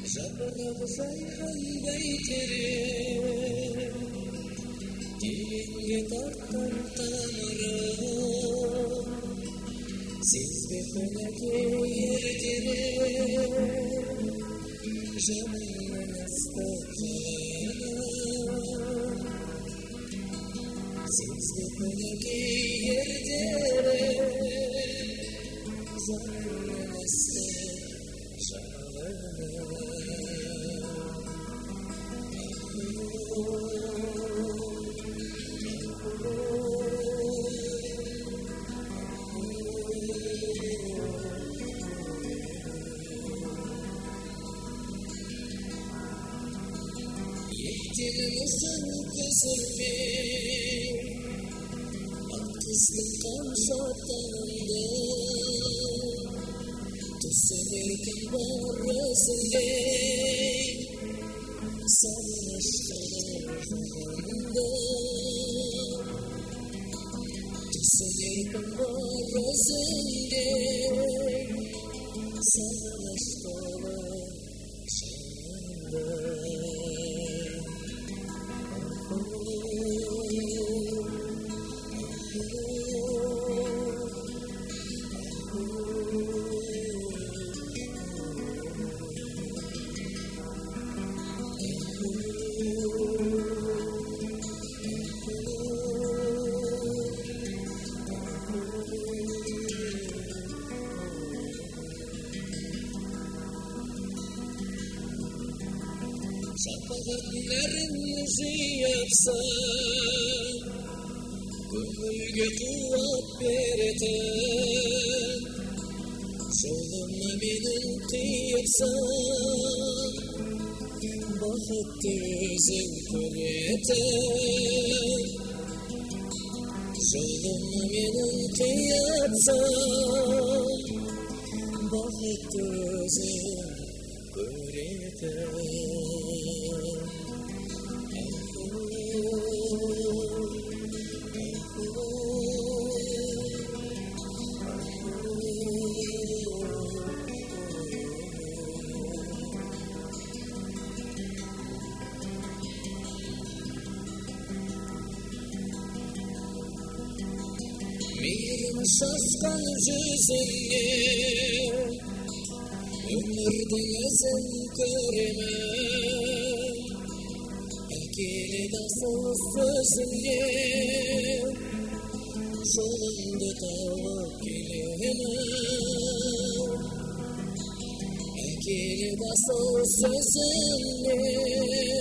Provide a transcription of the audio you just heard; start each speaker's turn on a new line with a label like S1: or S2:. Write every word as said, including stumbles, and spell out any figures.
S1: Жапырағы жайған бәйтерек, тереңге тартқан тамырым, сезбек өнерге ертерек, жанымның ыстық жалыным, сезбек өнерге ертерек, жанымның ыстық жалыным. Ектеліміздің көзілмен ақ қыздың қамшаттанымды түсінеркін бар өзіңдей сағынышты түсінеркін бар өзіңдей сағынышты Şapaklarını yapsan, gönülge kuvvet bereten, жолыма менің қиыпсан, бақытты өзің көретін. Жолыма менің қиыпсан, бақытты өзің көретін. Meyrim şaşkan yüzüne, ömürden özün göremem. Әкелі дасыл сөзіне, жолыңды тауып келемін. Әкелі дасыл сөзіне,